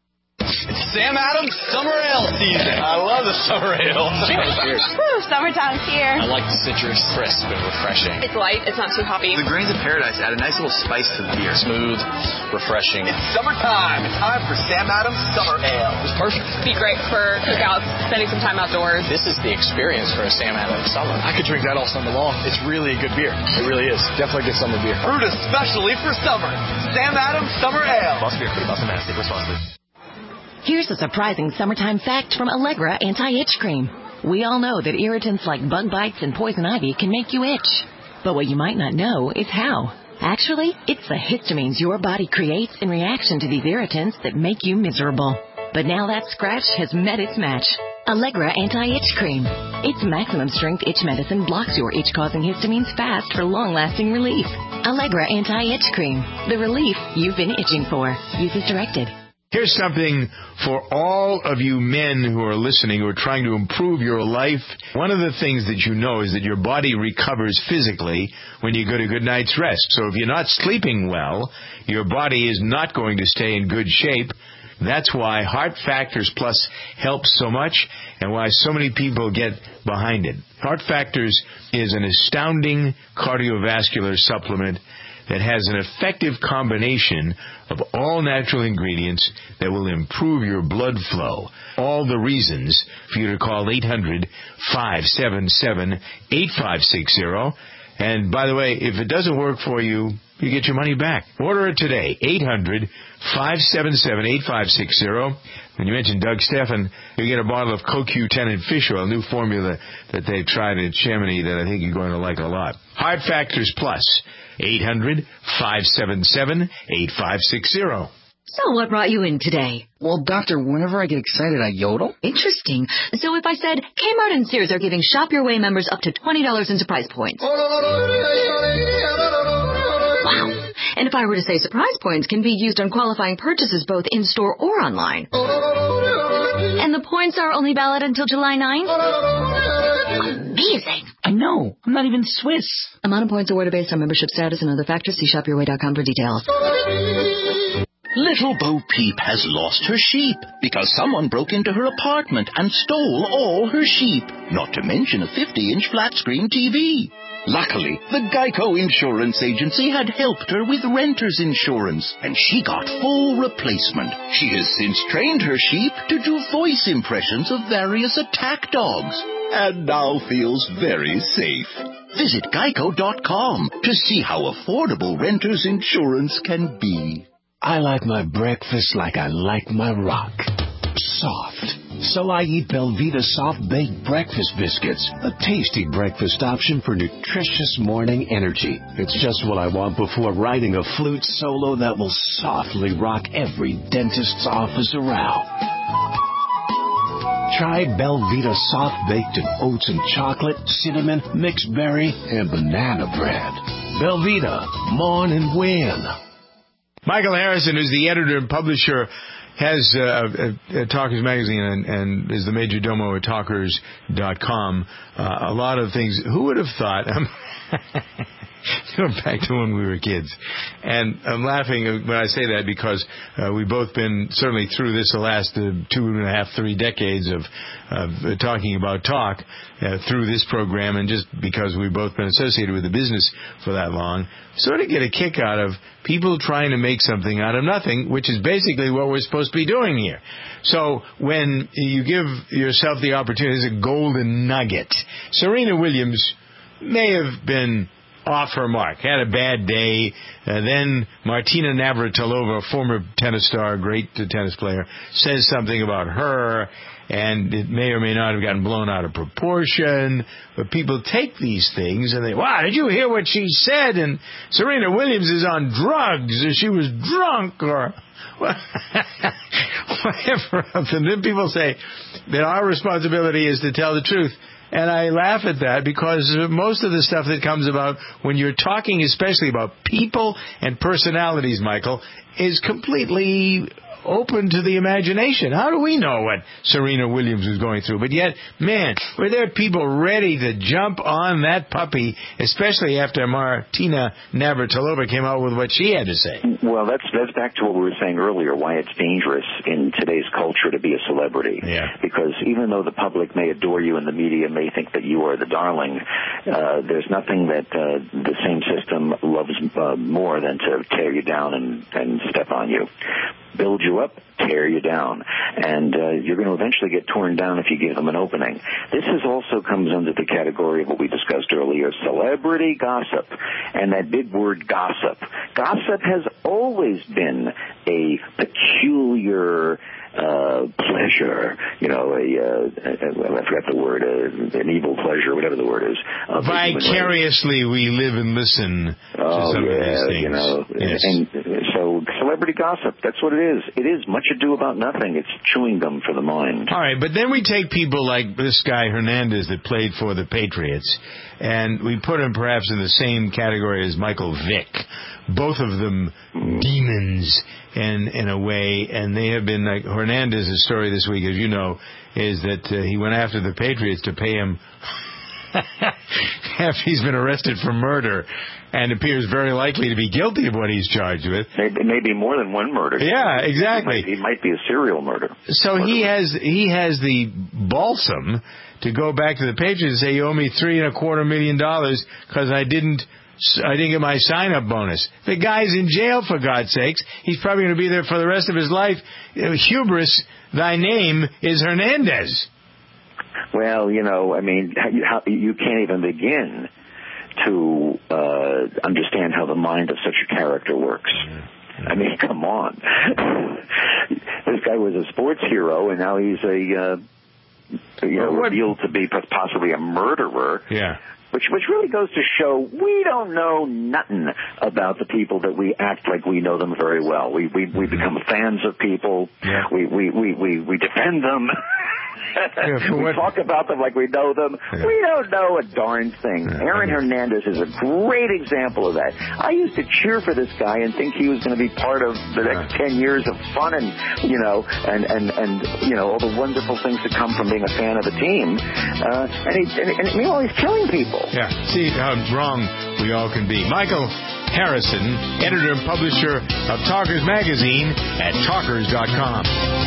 It's Sam Adams Summer Ale season. I love the summer ale. Cheers. Cheers. Woo, summertime's here. I like the citrus, crisp and refreshing. It's light. It's not too hoppy. The grains of paradise add a nice little spice to the beer. Smooth, refreshing. It's summertime. It's time for Sam Adams Summer Ale. It's perfect. Be great for cookouts, spending some time outdoors. This is the experience for a Sam Adams summer. I could drink that all summer long. It's really a good beer. It really is. Definitely good summer beer. Brewed especially for summer. Sam Adams Summer Ale. Boston Beer Company, Boston, Mass. Take responsibly. Here's a surprising summertime fact from Allegra Anti-Itch Cream. We all know that irritants like bug bites and poison ivy can make you itch. But what you might not know is how. Actually, it's the histamines your body creates in reaction to these irritants that make you miserable. But now that scratch has met its match. Allegra Anti-Itch Cream. Its maximum strength itch medicine blocks your itch-causing histamines fast for long-lasting relief. Allegra Anti-Itch Cream. The relief you've been itching for. Use as directed. Here's something for all of you men who are listening, who are trying to improve your life. One of the things that you know is that your body recovers physically when you get a good night's rest. So if you're not sleeping well, your body is not going to stay in good shape. That's why Heart Factors Plus helps so much and why so many people get behind it. Heart Factors is an astounding cardiovascular supplement that has an effective combination of all natural ingredients that will improve your blood flow. All the reasons for you to call eight hundred, five seven seven, eight five six zero. And by the way, if it doesn't work for you, you get your money back. Order it today, eight hundred, five seven seven, eight five six zero. When you mention Doug Steffen, you get a bottle of Co Q ten and fish oil, a new formula that they've tried at Chamonix that I think you're going to like a lot. Heart Factors Plus, eight hundred, five seven seven, eight five six zero. So what brought you in today? Well, doctor, whenever I get excited, I yodel. Interesting. So if I said, Kmart and Sears are giving Shop Your Way members up to twenty dollars in surprise points. Wow. And if I were to say surprise points can be used on qualifying purchases both in-store or online. And the points are only valid until July ninth? Amazing. I know. I'm not even Swiss. Amount of points awarded based on membership status and other factors. See shop your way dot com for details. Little Bo Peep has lost her sheep because someone broke into her apartment and stole all her sheep, not to mention a fifty-inch flat-screen T V. Luckily, the Geico Insurance Agency had helped her with renter's insurance, and she got full replacement. She has since trained her sheep to do voice impressions of various attack dogs, and now feels very safe. Visit geico dot com to see how affordable renter's insurance can be. I like my breakfast like I like my rock. Soft. So I eat Belvita Soft Baked Breakfast Biscuits, a tasty breakfast option for nutritious morning energy. It's just what I want before writing a flute solo that will softly rock every dentist's office around. Try Belvita Soft Baked in oats and chocolate, cinnamon, mixed berry, and banana bread. Belvita, mourn and win. Michael Harrison, who's the editor and publisher, has uh, a, a Talkers Magazine and, and is the major domo at talkers dot com. Uh, a lot of things. Who would have thought? I'm going back to when we were kids. And I'm laughing when I say that because uh, we've both been certainly through this the last uh, two and a half, three decades of, of uh, talking about talk uh, through this program, and just because we've both been associated with the business for that long, sort of get a kick out of people trying to make something out of nothing, which is basically what we're supposed to be doing here. So when you give yourself the opportunity, it's a golden nugget. Serena Williams may have been off her mark, had a bad day. Uh, then Martina Navratilova, former tennis star, great tennis player, says something about her, and it may or may not have gotten blown out of proportion. But people take these things and they, wow, did you hear what she said? And Serena Williams is on drugs, or she was drunk, or whatever else. And then people say that our responsibility is to tell the truth. And I laugh at that because most of the stuff that comes about when you're talking, especially about people and personalities, Michael, is completely open to the imagination. How do we know what Serena Williams was going through? But yet, man, were there people ready to jump on that puppy, especially after Martina Navratilova came out with what she had to say? Well, that's that's back to what we were saying earlier, why it's dangerous in today's culture to be a celebrity. Yeah. Because even though the public may adore you and the media may think that you are the darling, uh, there's nothing that uh, the same system loves uh, more than to tear you down and, and step on you. Build you up, tear you down. And uh, you're going to eventually get torn down if you give them an opening. This is also comes under the category of what we discussed earlier, celebrity gossip. And that big word gossip. Gossip has always been a peculiar uh pleasure, you know, a, uh, I forgot the word, uh, an evil pleasure, whatever the word is. Uh, Vicariously we live and listen oh, to some yeah, of these things. You know, yes. And so celebrity gossip, that's what it is. It is much ado about nothing. It's chewing gum for the mind. All right, but then we take people like this guy Hernandez that played for the Patriots, and we put him perhaps in the same category as Michael Vick. Both of them mm. demons in, in a way, and they have been like Hernandez's story this week, as you know, is that uh, he went after the Patriots to pay him after he's been arrested for murder and appears very likely to be guilty of what he's charged with. Maybe, maybe more than one murder. Yeah, exactly. He might, he might be a serial murder. So murderer. he has he has the balsam to go back to the Patriots and say, you owe me three and a quarter million dollars because I didn't I didn't get my sign-up bonus. The guy's in jail, for God's sakes. He's probably going to be there for the rest of his life. Hubris, thy name is Hernandez. Well, you know, I mean, you, how, you can't even begin to uh, understand how the mind of such a character works. I mean, come on. This guy was a sports hero, and now he's a, uh, you know, revealed to be possibly a murderer. Yeah. Which which really goes to show we don't know nothing about the people that we act like we know them very well. We we, we become fans of people. Yeah. We, we, we, we, we defend them. Yeah, we what? talk about them like we know them. Yeah. We don't know a darn thing. Yeah. Aaron Hernandez is a great example of that. I used to cheer for this guy and think he was going to be part of the next ten years of fun and, you know, and, and, and you know, all the wonderful things that come from being a fan of a team. Uh, and, he, and, and meanwhile, he's killing people. Yeah, see how wrong we all can be. Michael Harrison, editor and publisher of Talkers Magazine at talkers dot com.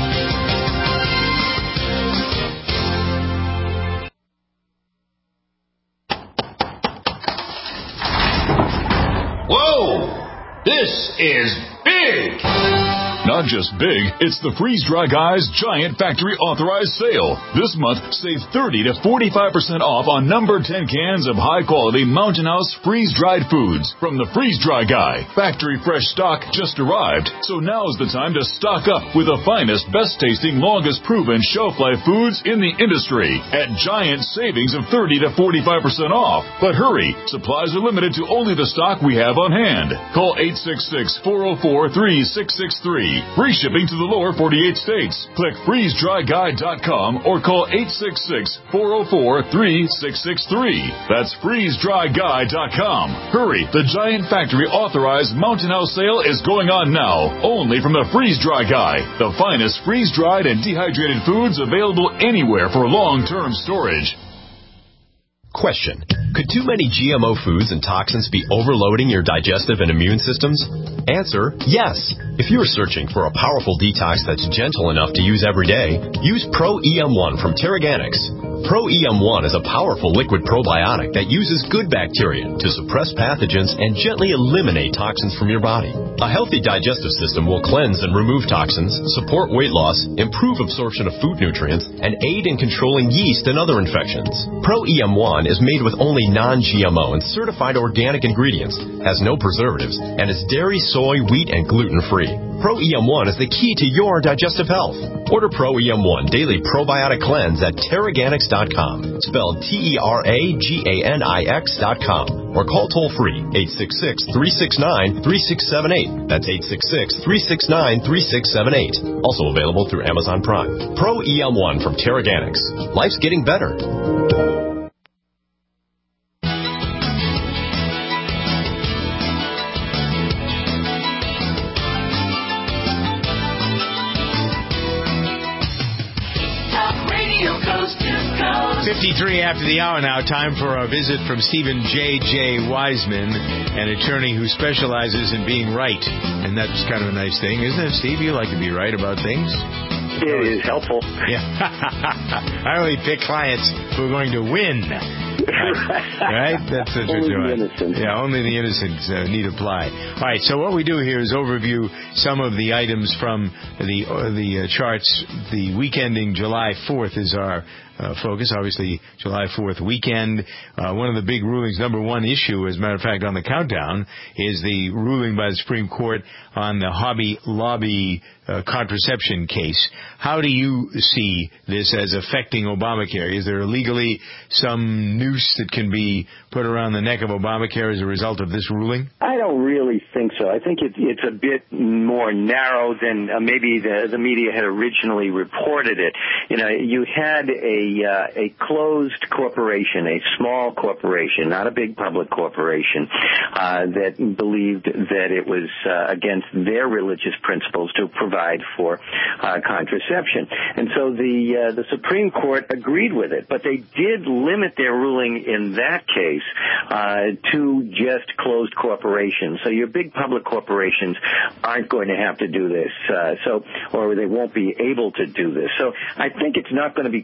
Whoa! This is big! Not just big, it's the Freeze Dry Guy's Giant Factory Authorized Sale. This month, save thirty to forty-five percent off on number ten cans of high-quality Mountain House freeze-dried foods from the Freeze Dry Guy. Factory fresh stock just arrived, so now's the time to stock up with the finest, best-tasting, longest-proven shelf-life foods in the industry at giant savings of thirty to forty-five percent off. But hurry, supplies are limited to only the stock we have on hand. Call eight six six, four oh four, three six six three. Free shipping to the lower forty-eight states. Click freeze dry guy dot com or call eight six six, four oh four, three six six three. That's freeze dry guy dot com. Hurry, the Giant Factory Authorized Mountain House Sale is going on now, only from the Freeze Dry Guy, the finest freeze-dried and dehydrated foods available anywhere for long-term storage. Question. Could too many G M O foods and toxins be overloading your digestive and immune systems? Answer, yes. If you are searching for a powerful detox that's gentle enough to use every day, use Pro E M one from Terraganics. Pro E M one is a powerful liquid probiotic that uses good bacteria to suppress pathogens and gently eliminate toxins from your body. A healthy digestive system will cleanse and remove toxins, support weight loss, improve absorption of food nutrients, and aid in controlling yeast and other infections. Pro E M one is made with only non-G M O and certified organic ingredients, has no preservatives, and is dairy, soy, wheat, and gluten-free. Pro E M one is the key to your digestive health. Order Pro E M one Daily Probiotic Cleanse at Terraganics dot com, spelled T E R A G A N I X dot com, or call toll-free eight six six, three six nine, three six seven eight. That's eight six six, three six nine, three six seven eight. Also available through Amazon Prime. Pro E M one from Terraganics. Life's getting better. fifty-three after the hour now. Time for a visit from Stephen J J. Wiseman, an attorney who specializes in being right. And that's kind of a nice thing, isn't it, Steve? You like to be right about things? It is helpful. Yeah. I only pick clients who are going to win. Right? That's what only you're doing. The innocent. Yeah, only the innocent uh, need apply. All right, so what we do here is overview some of the items from the uh, the uh, charts. The weekend ending July fourth is our uh, focus. Obviously, July fourth weekend. Uh, one of the big rulings, number one issue, as a matter of fact, on the countdown, is the ruling by the Supreme Court on the Hobby Lobby uh, contraception case. How do you see this as affecting Obamacare? Is there legally some noose that can be put around the neck of Obamacare as a result of this ruling? I don't really think so. I think it, it's a bit more narrow than uh, maybe the, the media had originally reported it. You know, you had a uh, a closed corporation, a small corporation, not a big public corporation, uh, that believed that it was uh, against their religious principles to provide for uh, contraception. And so the uh, the Supreme Court agreed with it, but they did limit their ruling in that case uh, to just closed corporations. So your big public corporations aren't going to have to do this, uh, so or they won't be able to do this. So I think it's not going to be quite as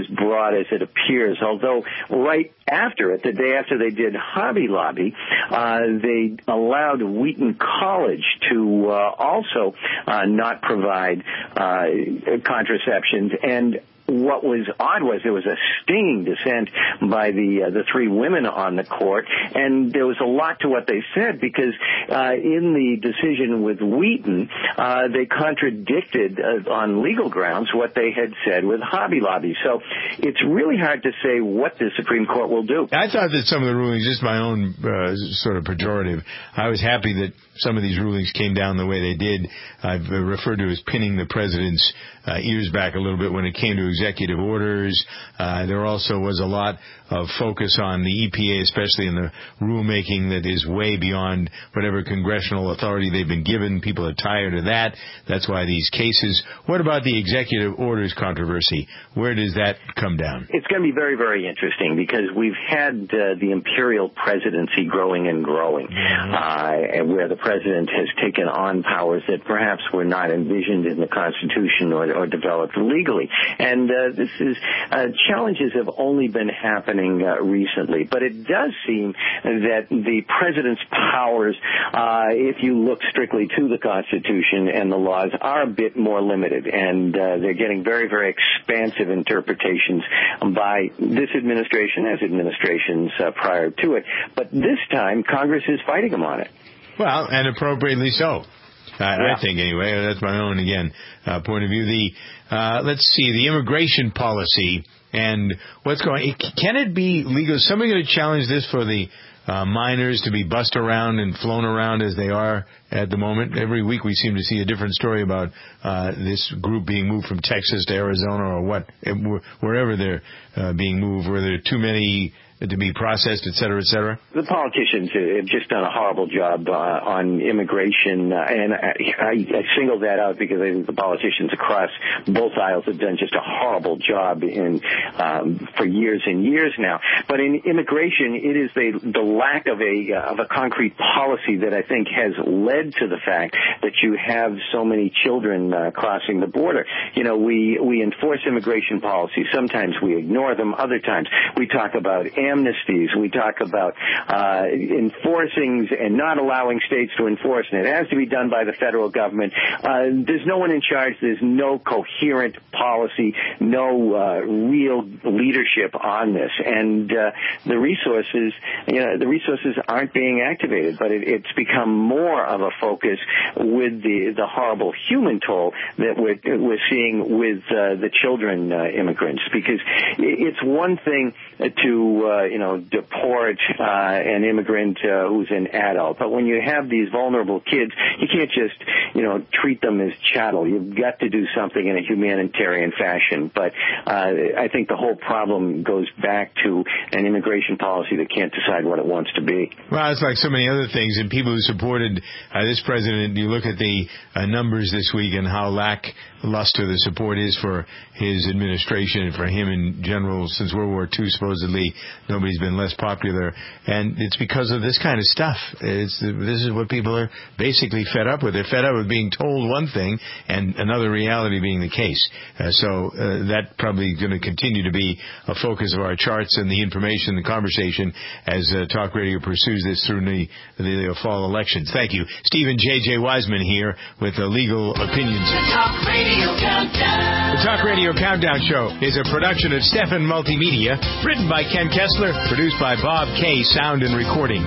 broad as it appears, although right after it, the day after they did Hobby Lobby, uh, they allowed Wheaton College to uh, also uh, not provide uh, contraceptions. And what was odd was there was a stinging dissent by the uh, the three women on the court, and there was a lot to what they said because uh, in the decision with Wheaton, uh, they contradicted uh, on legal grounds what they had said with Hobby Lobby. So it's really hard to say what the Supreme Court will do. I thought that some of the rulings, just my own uh, sort of pejorative, I was happy that some of these rulings came down the way they did. I've uh, referred to as pinning the president's uh, ears back a little bit when it came to executive orders. Uh, there also was a lot of focus on the E P A, especially in the rulemaking that is way beyond whatever congressional authority they've been given. People are tired of that. That's why these cases. What about the executive orders controversy? Where does that come down? It's going to be very, very interesting because we've had uh, the imperial presidency growing and growing, mm-hmm. uh, and where the president has taken on powers that perhaps were not envisioned in the Constitution or, or developed legally. And uh, this is uh, challenges have only been happening uh, recently, but it does seem that the president's powers, uh, if you look strictly to the Constitution and the laws, are a bit more limited, and uh, they're getting very, very expansive interpretations by this administration as administrations uh, prior to it. But this time, Congress is fighting them on it. Well, and appropriately so. Uh, yeah. I think, anyway. That's my own, again, uh, point of view. The uh, let's see, the immigration policy and what's going. Can it be legal? Is somebody going to challenge this for the uh, minors to be bussed around and flown around as they are at the moment? Every week we seem to see a different story about uh, this group being moved from Texas to Arizona or what, wherever they're uh, being moved. Were there too many to be processed, et cetera, et cetera? The politicians have just done a horrible job uh, on immigration, uh, and I, I singled that out because I think the politicians across both aisles have done just a horrible job in um, for years and years now. But in immigration, it is the, the lack of a uh, of a concrete policy that I think has led to the fact that you have so many children uh, crossing the border. You know, we we enforce immigration policies. Sometimes we ignore them. Other times we talk about amnesties. We talk about uh, enforcing and not allowing states to enforce, and it has to be done by the federal government. Uh, there's no one in charge. There's no coherent policy, no uh, real leadership on this, and uh, the resources, you know, the resources aren't being activated. But it, it's become more of a focus with the the horrible human toll that we're we're seeing with uh, the children uh, immigrants, because it's one thing to uh, you know, deport uh, an immigrant uh, who's an adult. But when you have these vulnerable kids, you can't just, you know, treat them as chattel. You've got to do something in a humanitarian fashion. But uh, I think the whole problem goes back to an immigration policy that can't decide what it wants to be. Well, it's like so many other things. And people who supported uh, this president, you look at the uh, numbers this week and how lackluster the support is for his administration and for him in general. Since World War Two, supposedly, nobody's been less popular, and it's because of this kind of stuff. It's this is what people are basically fed up with. They're fed up with being told one thing and another reality being the case. Uh, so uh, that probably going to continue to be a focus of our charts and the information, the conversation as uh, Talk Radio pursues this through the, the fall elections. Thank you, Stephen J J Wiseman here with the Legal Opinions. The Talk Radio Countdown. The Talk Radio Countdown Show is a production of Stefan Multimedia, written by Ken Kessler, produced by Bob K. Sound and Recording.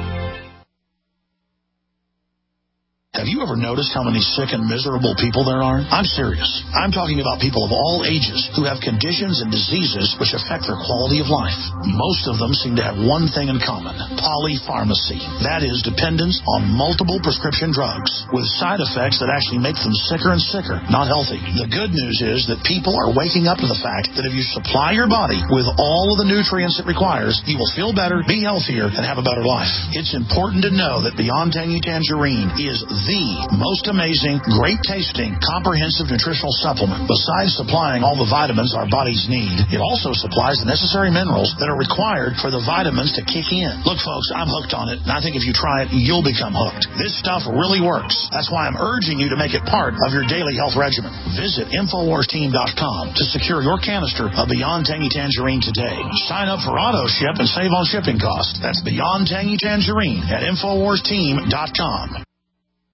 Have you ever noticed how many sick and miserable people there are? I'm serious. I'm talking about people of all ages who have conditions and diseases which affect their quality of life. Most of them seem to have one thing in common: polypharmacy. That is, dependence on multiple prescription drugs with side effects that actually make them sicker and sicker, not healthy. The good news is that people are waking up to the fact that if you supply your body with all of the nutrients it requires, you will feel better, be healthier, and have a better life. It's important to know that Beyond Tangy Tangerine is the most amazing, great-tasting, comprehensive nutritional supplement. Besides supplying all the vitamins our bodies need, it also supplies the necessary minerals that are required for the vitamins to kick in. Look, folks, I'm hooked on it, and I think if you try it, you'll become hooked. This stuff really works. That's why I'm urging you to make it part of your daily health regimen. Visit Infowars Team dot com to secure your canister of Beyond Tangy Tangerine today. Sign up for auto ship and save on shipping costs. That's Beyond Tangy Tangerine at Infowars Team dot com.